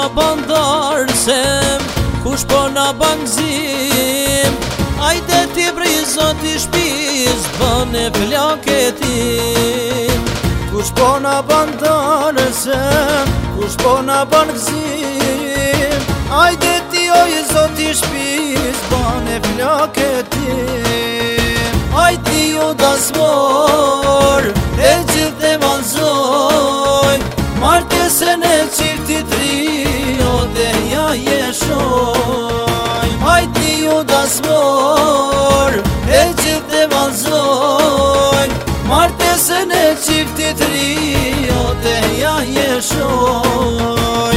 bandarsem, kush po na bangzim. Ajde ti brej zoti shpiz, bane flaketin. Kush po na bandarsem, kush po na bangzim. Ajde ti oj zoti shpiz, bane flaketin. Ajde ju dasmor, e gjithë e valzoj, martesën e qiftit rio dhe ja jeshoj. Ajde ju dasmor, e gjithë e valzoj, martesën e qiftit rio dhe ja jeshoj.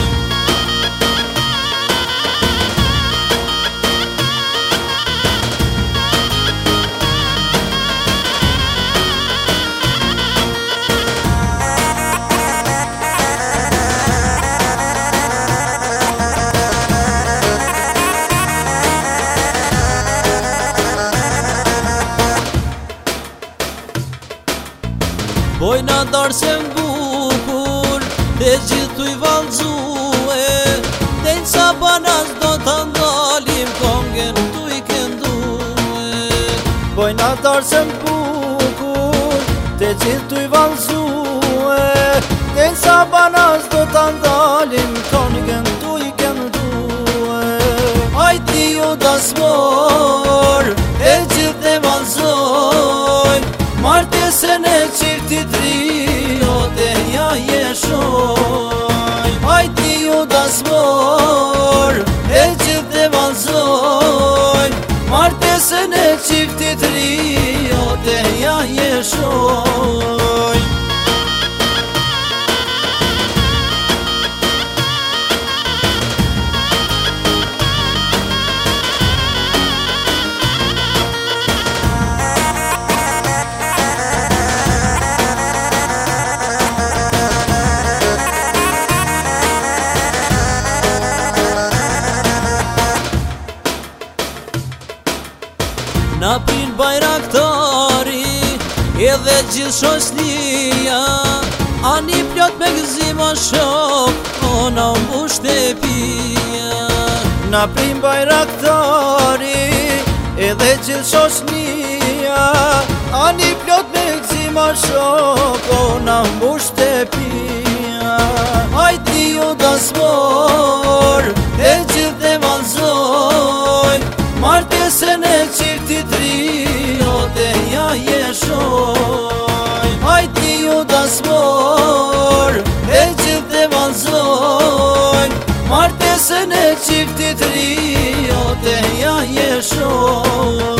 Bojna darsem bukur, dhe gjithu i valzue, dhe në sabanas do të ndalim, kongen tu i këndue. Bojna darsem bukur, dhe gjithu i valzue, dhe në sabanas do të ndalim, kongen tu i këndue. Ajti ju dasmor, e gjithë e valzoj, martesën e qiftit rio dhe ja jeshoj. Ajti ju dasmor, e gjithë e valzoj, martesën e qiftit rio dhe ja jeshoj. Na prin bajraktari, edhe gjithë shoqënia, ani plot me gëzima shok, ona u shtepia. Na prin bajraktari, edhe gjithë shoqënia, ani plot me gëzima shok, ona u shtepia. Ajti ju dasmor, e gjithë e valzoj, martesën e qiftit rio dhe ja jeshoj. Ajti ju dasmor, e gjithë e valzoj, martesën e qiftit rio dhe ja jeshoj.